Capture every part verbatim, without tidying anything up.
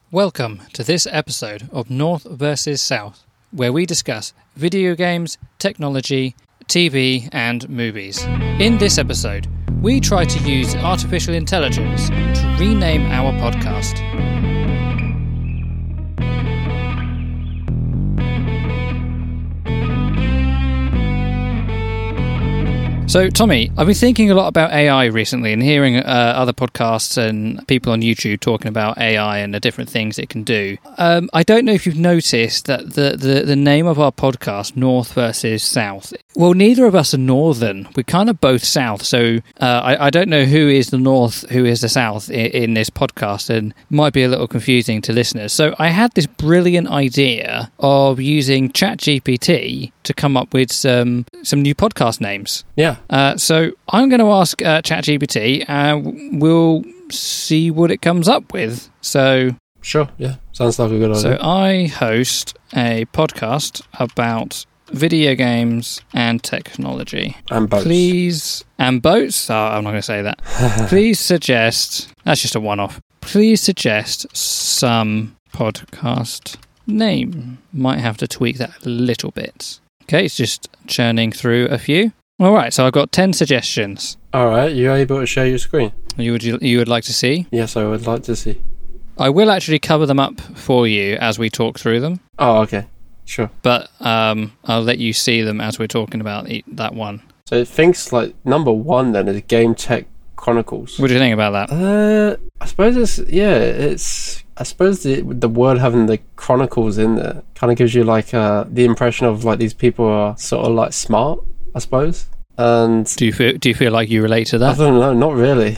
Welcome to this episode of North versus South, where we discuss video games, technology, T V, and movies. In this episode, we try to use artificial intelligence to rename our podcast. So, Tommy, I've been thinking a lot about A I recently and hearing uh, other podcasts and people on YouTube talking about A I and the different things it can do. Um, I don't know if you've noticed that the, the, the name of our podcast, North versus South, well, neither of us are Northern. We're kind of both South. So uh, I, I don't know who is the North, who is the South in, in this podcast, and might be a little confusing to listeners. So I had this brilliant idea of using ChatGPT to come up with some, some new podcast names. Yeah. Uh, so I'm going to ask uh, ChatGPT and we'll see what it comes up with. So Sure, yeah. Sounds like a good idea. So I host a podcast about video games and technology. And boats. Please, and boats? Oh, I'm not going to say that. Please suggest, that's just a one-off. Please suggest some podcast name. Might have to tweak that a little bit. Okay, it's just churning through a few. All right, so I've got ten suggestions. All right, you able to share your screen? You would you would like to see? Yes, I would like to see. I will actually cover them up for you as we talk through them. Oh, okay. Sure. But um, I'll let you see them as we're talking about the, that one. So it thinks like number one then is Game Tech Chronicles. What do you think about that? Uh, I suppose it's, yeah, it's, I suppose the the word having the Chronicles in there kind of gives you like uh, the impression of like these people are sort of like smart, I suppose. And do you feel do you feel like you relate to that? I don't know, not really.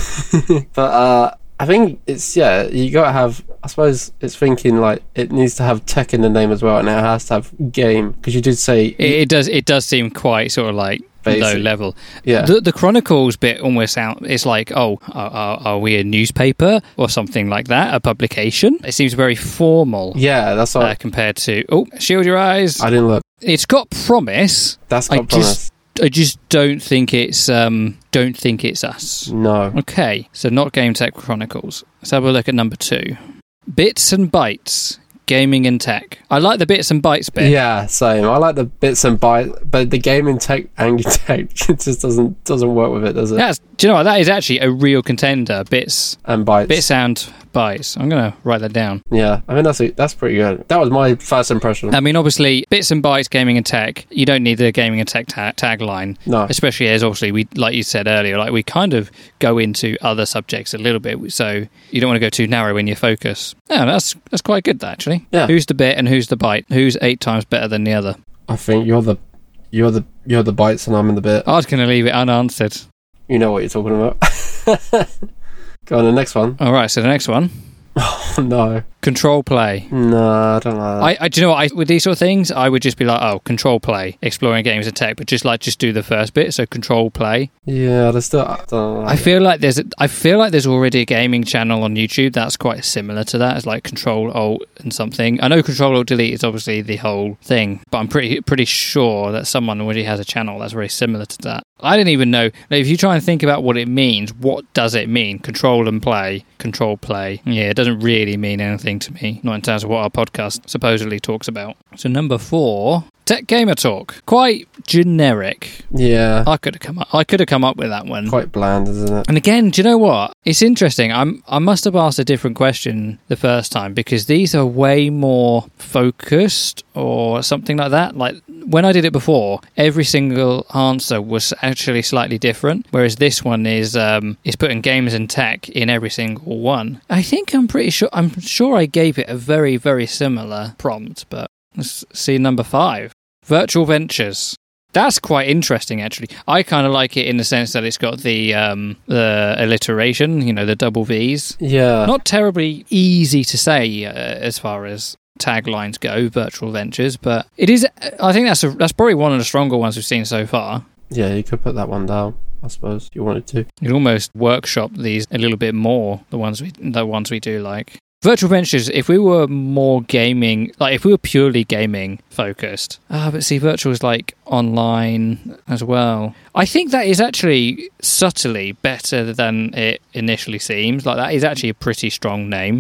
But uh, I think it's, yeah, you gotta have, I suppose it's thinking like it needs to have tech in the name as well, and it has to have game, because you did say it, it does it does seem quite sort of like basic. Low level. Yeah. The, the Chronicles bit almost sound, it's like, oh, are, are, are we a newspaper or something like that? A publication? It seems very formal. Yeah, that's what uh, compared to, oh, shield your eyes. I didn't look. It's got promise. That's got I promise. Just, I just don't think it's um don't think it's us. No. Okay, so not Game Tech Chronicles. Let's have a look at number two. Bits and Bytes, Gaming and Tech. I like the Bits and Bytes bit. Yeah, same. I like the bits and bytes, but the gaming tech and tech it just doesn't doesn't work with it, does it? That's, do you know what? That is actually a real contender. Bits and bytes. Bits and Bytes. I'm going to write that down. Yeah, I mean, that's a, that's pretty good. That was my first impression. I mean, obviously, Bits and Bytes, Gaming and Tech, you don't need the Gaming and Tech ta- tagline. No. Especially as, obviously, we like you said earlier, like we kind of go into other subjects a little bit, so you don't want to go too narrow in your focus. Yeah, that's that's quite good, actually. Yeah. Who's the bit and who's the byte? Who's eight times better than the other? I think you're the you're the you're the bytes and I'm in the bit. I was going to leave it unanswered. You know what you're talking about. Go on, the next one. All right, so the next one. Oh, no. Control play. No, I don't like that. I, I, do you know what? I, with these sort of things, I would just be like, oh, control play, exploring games and tech, but just like, just do the first bit, so control play. Yeah, there's still, I don't like I feel like there's, a, I feel like there's already a gaming channel on YouTube that's quite similar to that. It's like Control Alt and something. I know Control Alt Delete is obviously the whole thing, but I'm pretty, pretty sure that someone already has a channel that's very similar to that. I didn't even know. If you try and think about what it means, what does it mean? Control and play, control play. Yeah, it doesn't really mean anything to me, not in terms of what our podcast supposedly talks about. So number four, Tech Gamer Talk. Quite generic. Yeah. I could have come up. I could have come up with that one. Quite bland, isn't it? And again, do you know what? It's interesting. I'm. I must have asked a different question the first time because these are way more focused or something like that. Like when I did it before, every single answer was actually slightly different. Whereas this one is um, is putting games and tech in every single one. I think I'm pretty sure. I'm sure I gave it a very very similar prompt, but. Let's see number five. Virtual Ventures. That's quite interesting, actually. I kind of like it in the sense that it's got the um, the alliteration, you know, the double V's. Yeah. Not terribly easy to say uh, as far as taglines go, Virtual Ventures, but it is. I think that's a, that's probably one of the stronger ones we've seen so far. Yeah, you could put that one down, I suppose, if you wanted to. You could almost workshop these a little bit more, the ones we the ones we do like. Virtual Ventures, if we were more gaming, like if we were purely gaming focused, ah, but see, virtual is like online as well. I think that is actually subtly better than it initially seems. Like that is actually a pretty strong name.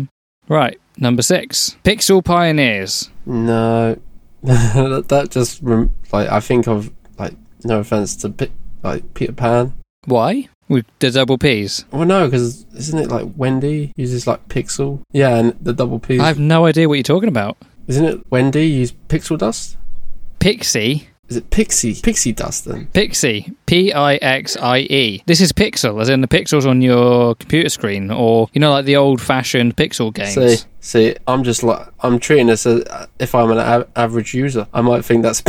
Right, number six. Pixel Pioneers. No. that, that just, rem- like, I think of, like, no offense to, P- like, Peter Pan. Why? With the double P's? Well, no, because isn't it, like, Wendy uses, like, pixel? Yeah, and the double P's. I have no idea what you're talking about. Isn't it Wendy use pixel dust? Pixie? Is it pixie? Pixie dust, then? Pixie. P I X I E. This is pixel, as in the pixels on your computer screen, or, you know, like the old-fashioned pixel games. See, see, I'm just like, I'm treating this as if I'm an a- average user. I might think that's...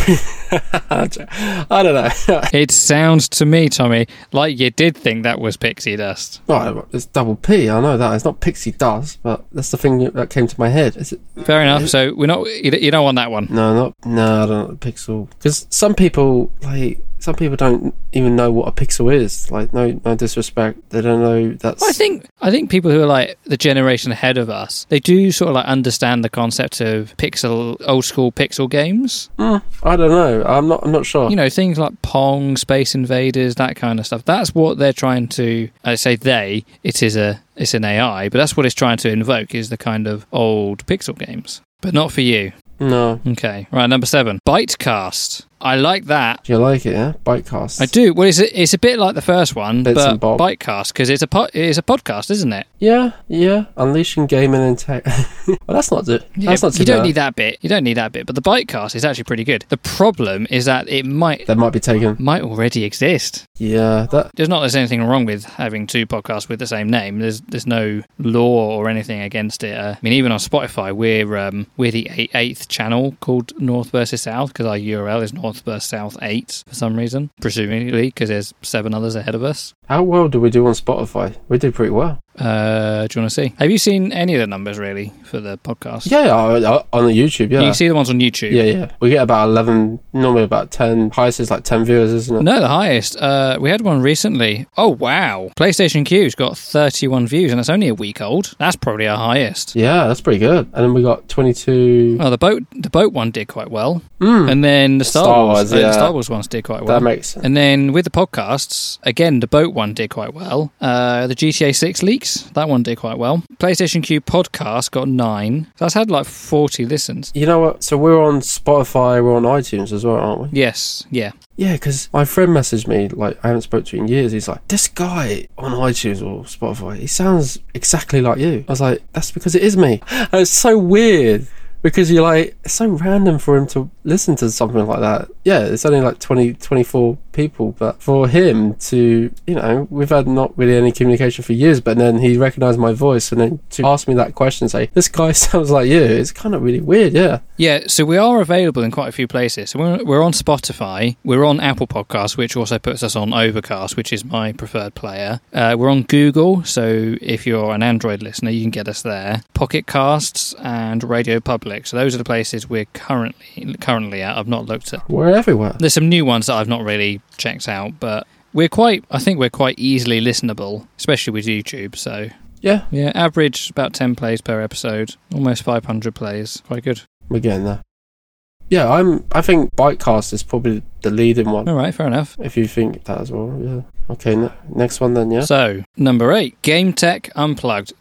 I don't know. It sounds to me, Tommy, like you did think that was pixie dust. Right, it's double P, I know that. It's not pixie dust, but that's the thing that came to my head. Is it? Fair enough, is so we're not, you you don't want that one. No, not... No, I don't know, pixel. Because some people, like... Some people don't even know what a pixel is. Like, no, no disrespect. They don't know that's... Well, I think I think people who are like the generation ahead of us, they do sort of like understand the concept of pixel, old school pixel games. Mm, I don't know. I'm not. I'm not sure. You know, things like Pong, Space Invaders, that kind of stuff. That's what they're trying to. I say they. It is a. It's an A I, but that's what it's trying to invoke is the kind of old pixel games. But not for you. No. Okay. Right. Number seven. Bytecast. I like that. Do you like it, yeah? Bytecast. I do. Well, it's a, it's a bit like the first one, Bits but and Bob. Bytecast, because it's a po- it's a podcast, isn't it? Yeah, yeah. Unleashing gaming and tech. Well, that's not it. Yeah, That's not too you don't bad. need that bit. You don't need that bit. But the Bytecast is actually pretty good. The problem is that it might That might be taken. might already exist. Yeah, that. There's not there's anything wrong with having two podcasts with the same name. There's there's no law or anything against it. Uh, I mean, even on Spotify, we're um, we're the eight, eighth channel called North versus South because our U R L is North versus South eight for some reason, presumably because there's seven others ahead of us. How well do we do on Spotify? We do pretty well. Uh, do you want to see? Have you seen any of the numbers really for the podcast? Yeah, uh, on the YouTube. Yeah. You can see the ones on YouTube. Yeah, yeah. We get about eleven, normally about ten. Highest is like ten viewers, isn't it? No, the highest. Uh, we had one recently. Oh, wow. PlayStation Q's got thirty-one views, and it's only a week old. That's probably our highest. Yeah, that's pretty good. And then we got twenty-two. Oh, the boat the boat one did quite well. Mm. And then the Star, Star Wars, Wars, uh, yeah. the Star Wars ones did quite well. That makes sense. And then with the podcasts, again, the boat one did quite well. Uh, the G T A six leaks, that one did quite well. PlayStation Q podcast got nine. So that's had like forty listens. You know what? So we're on Spotify, we're on iTunes as well, aren't we? Yes, yeah. Yeah, because my friend messaged me, like, I haven't spoken to you in years. He's like, this guy on iTunes or Spotify, he sounds exactly like you. I was like, that's because it is me. And it's so weird. Because you're like, it's so random for him to listen to something like that. Yeah, it's only like twenty, twenty-four people, but for him to, you know, we've had not really any communication for years, but then he recognised my voice and then to ask me that question, say, this guy sounds like you, it's kind of really weird, yeah. Yeah, so we are available in quite a few places. So we're, we're on Spotify, we're on Apple Podcasts, which also puts us on Overcast, which is my preferred player. Uh, we're on Google, so if you're an Android listener, you can get us there. Pocket Casts and Radio Public. So those are the places we're currently currently at. I've not looked at. We're everywhere. There's some new ones that I've not really checked out, but we're quite, I think we're quite easily listenable, especially with YouTube. So Yeah. yeah, average about ten plays per episode, almost five hundred plays. Quite good. We're getting there. Yeah, I'm. I think Bytecast is probably the leading one. All right, fair enough. If you think that as well, yeah. Okay, ne- next one then, yeah. So, number eight, Game Tech Unplugged.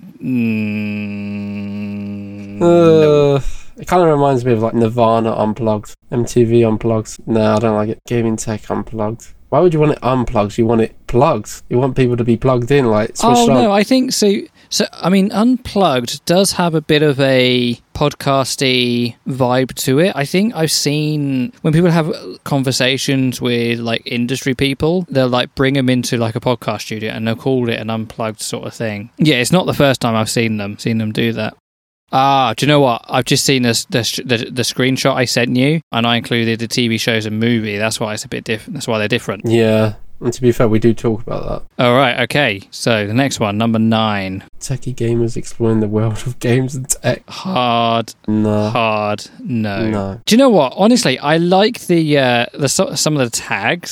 Mm, Uh, no. It kind of reminds me of like Nirvana Unplugged, M T V Unplugged. No, I don't like it. Gaming Tech Unplugged. Why would you want it unplugged? You want it plugged. You want people to be plugged in, like switched Oh on. no, I think so. So I mean, Unplugged does have a bit of a podcasty vibe to it. I think I've seen when people have conversations with like industry people, they'll like bring them into like a podcast studio and they'll call it an unplugged sort of thing. Yeah, it's not the first time I've seen them seen them do that. Ah, do you know what? I've just seen this, this, the the screenshot I sent you, and I included the T V shows and movie. That's why it's a bit different. That's why they're different. Yeah, and to be fair, we do talk about that. All right, okay. So the next one, number nine, Techie gamers exploring the world of games and tech. hard, No, hard, no. no. Do you know what? Honestly, I like the uh, the so- some of the tags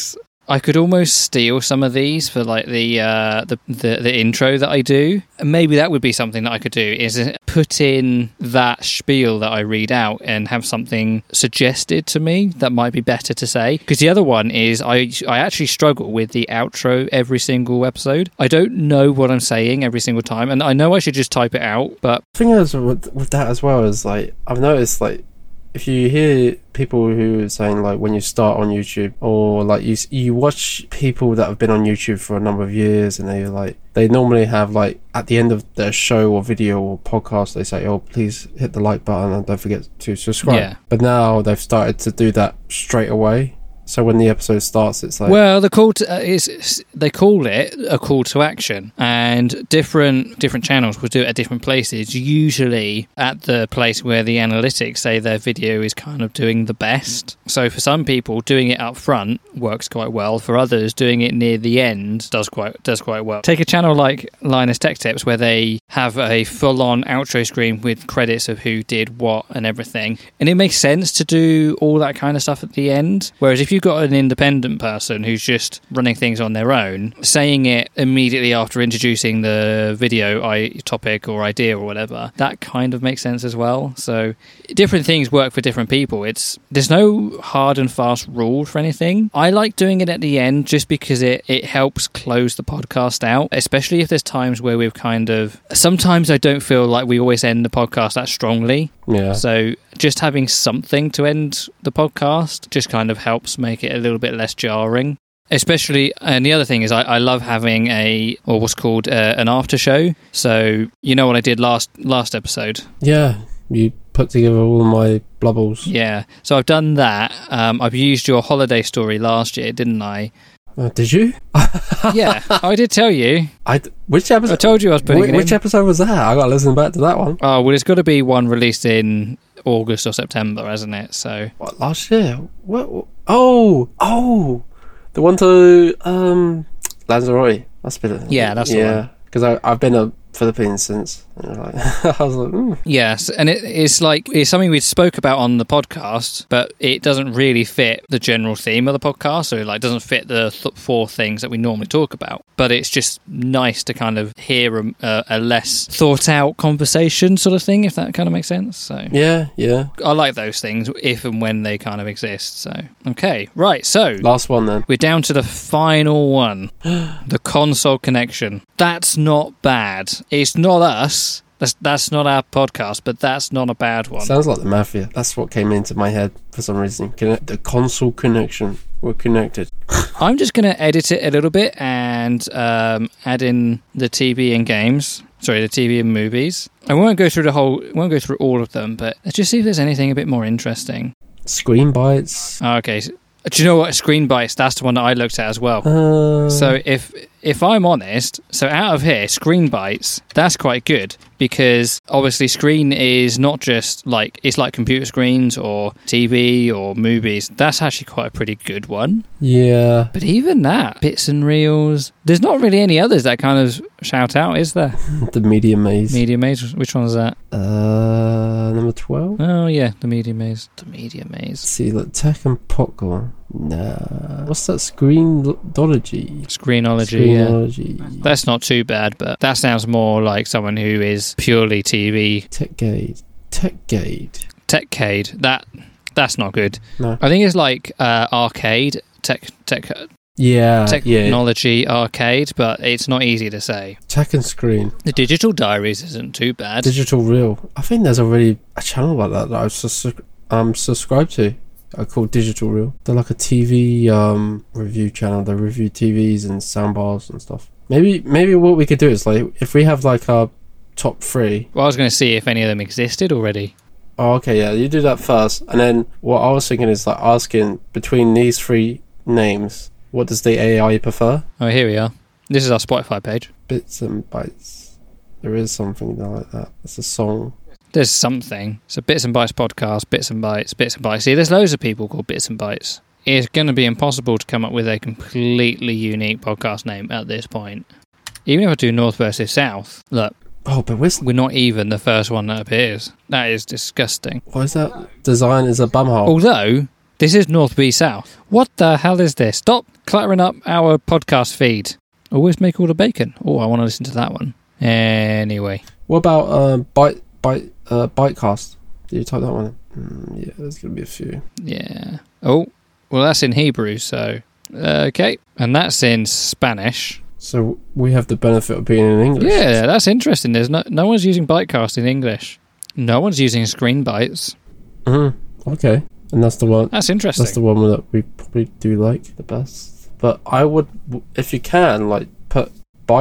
I could almost steal some of these for like the uh, the, the the intro that I do. And maybe that would be something that I could do, is put in that spiel that I read out and have something suggested to me that might be better to say. Because the other one is I I actually struggle with the outro every single episode. I don't know what I'm saying every single time, and I know I should just type it out, but The thing is with, with that as well is like I've noticed like if you hear people who are saying like when you start on YouTube, or like you you watch people that have been on YouTube for a number of years, and they like they normally have like at the end of their show or video or podcast they say, oh, please hit the like button and don't forget to subscribe. Yeah. But now they've started to do that straight away. So when the episode starts, it's like... Well, the call to, uh, is they call it a call to action, and different different channels will do it at different places, usually at the place where the analytics say their video is kind of doing the best. So for some people, doing it up front works quite well. For others, doing it near the end does quite does quite well. Take a channel like Linus Tech Tips, where they have a full-on outro screen with credits of who did what and everything, and it makes sense to do all that kind of stuff at the end. Whereas if you got an independent person who's just running things on their own, saying it immediately after introducing the video I, topic or idea or whatever, that kind of makes sense as well. So different things work for different people. It's there's no hard and fast rule for anything. I like doing it at the end just because it, it helps close the podcast out, especially if there's times where we've kind of... Sometimes I don't feel like we always end the podcast that strongly. Yeah. So just having something to end the podcast just kind of helps make it a little bit less jarring. Especially, and the other thing is I, I love having a, or what's called uh, an after show. So you know what I did last last episode? Yeah, you put together all of my blubbles. Yeah, so I've done that. Um, I've used your holiday story last year, didn't I? Uh, did you? Yeah, I did tell you. I which episode? I told you I was putting Wh- it in. Which episode was that? I got to listen back to that one. Oh, well, it's got to be one released in August or September, hasn't it? So What, last year? What? what- Oh, oh, the one to um Lanzarote. That's been Yeah, that's the yeah. one. Because I've been to Philippines since. And like, I was like, mm. yes, and it, it's like it's something we spoke about on the podcast, but it doesn't really fit the general theme of the podcast. So it like doesn't fit the th- four things that we normally talk about. But it's just nice to kind of hear a, a, a less thought out conversation sort of thing, if that kind of makes sense. So yeah, yeah. I like those things if and when they kind of exist. So okay, right. So Last one then. we're down to the final one, the console connection. That's not bad. It's not us. That's that's not our podcast, but that's not a bad one. Sounds like the mafia. That's what came into my head for some reason. Connect the console connection. We're connected. I'm just going to edit it a little bit and um, add in the T V and games. Sorry, the T V and movies. I won't go through the whole. Won't go through all of them, but let's just see if there's anything a bit more interesting. Screen bites. Oh, okay. So, do you know what? Screen bites. That's the one that I looked at as well. Uh, So if if I'm honest, so out of here, Screen Bites, that's quite good because obviously Screen is not just like, it's like computer screens or T V or movies. That's actually quite a pretty good one. yeah. But even that, Bits and Reels, there's not really any others that kind of shout out, is there? The Media Maze. Media Maze, which one is that? Uh, number twelve. Oh yeah, the Media Maze. The Media Maze. See, like Tech and Popcorn. Nah. What's that? Screenology. Screenology, yeah. Screenology. That's not too bad, but that sounds more like someone who is purely T V. Techgate. Techgate. Techcade. That that's not good. No. I think it's like uh, arcade, tech, tech, Yeah. Yeah. technology arcade, but it's not easy to say. Tech and Screen. The Digital Diaries isn't too bad. Digital Reel. I think there's already a channel like that that I've sus- um, subscribed to. I call Digital Reel. They're like a T V um, review channel. They review T Vs and soundbars and stuff. Maybe maybe what we could do is like if we have like our top three. Well, I was going to see if any of them existed already. Oh, okay, yeah, you do that first, and then what I was thinking is like asking between these three names, what does the A I prefer? Oh, here we are. This is our Spotify page. Bits and Bytes. There is something like that. It's a song. There's something. So Bits and Bytes podcast, Bits and Bytes, Bits and Bytes. See, there's loads of people called Bits and Bytes. It's going to be impossible to come up with a completely unique podcast name at this point. Even if I do North versus South, look, Oh, but where's we're not even the first one that appears. That is disgusting. what is that? Design is a bumhole. Although, This is North B South. What the hell is this? Stop cluttering up our podcast feed. Always make all the bacon. Oh, I want to listen to that one. Anyway. What about uh, Byte, Byte, uh, Bytecast? Did you type that one in? Mm, yeah, there's going to be a few. Yeah. Oh, well, that's in Hebrew, so... Uh, okay. And that's in Spanish. So we have the benefit of being in English. Yeah, that's interesting. There's no, no one's using Bytecast in English. No one's using Screen Bytes. Mm-hmm. Okay. And that's the one. That's interesting. That's the one that we probably do like the best. But I would, if you can, like put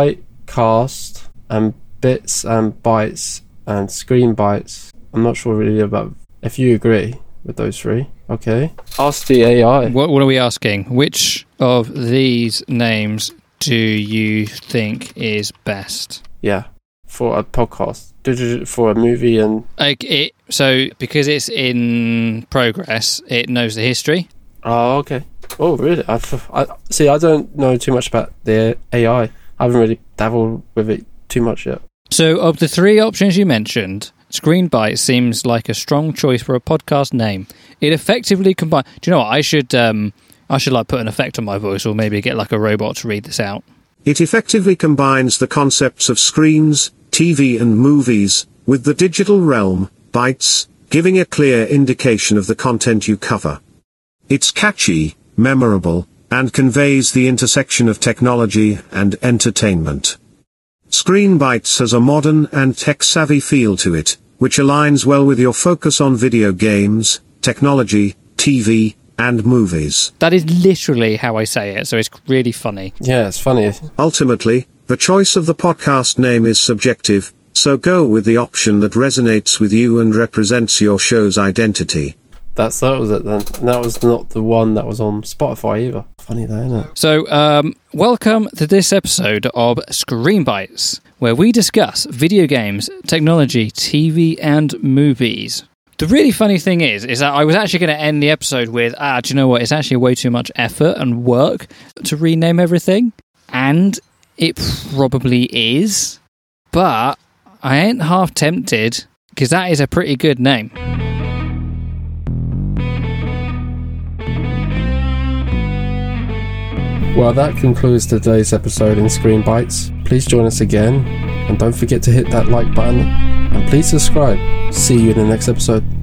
Bytecast and Bits and Bytes and Screen Bytes. I'm not sure really about if you agree with those three. Okay. Ask the A I. What, what are we asking? Which of these names do you think is best? Yeah, for a podcast, for a movie, and like it. So because it's in progress, it knows the history. Oh, okay. Oh, really? I, I see. I don't know too much about the A I. I haven't really dabbled with it too much yet. So, of the three options you mentioned, Screen Byte seems like a strong choice for a podcast name. It effectively combines. Do you know what? I should. Um, I should like put an effect on my voice, or maybe get like a robot to read this out. It effectively combines the concepts of screens, T V and movies, with the digital realm, bytes, giving a clear indication of the content you cover. It's catchy, memorable, and conveys the intersection of technology and entertainment. Screen Bytes has a modern and tech-savvy feel to it, which aligns well with your focus on video games, technology, T V, and movies. That is literally how I say it, so it's really funny. Yeah, it's funny. Ultimately, the choice of the podcast name is subjective, so go with the option that resonates with you and represents your show's identity. That's that was it then. And that was not the one that was on Spotify either. Funny that, isn't it? So, um, welcome to this episode of Screen Bytes, where we discuss video games, technology, T V, and movies. The really funny thing is, is that I was actually going to end the episode with, ah, do you know what? It's actually way too much effort and work to rename everything. And it probably is. But I ain't half tempted, because that is a pretty good name. Well, that concludes today's episode in Screen Bytes. Please join us again, and don't forget to hit that like button, and please subscribe. See you in the next episode.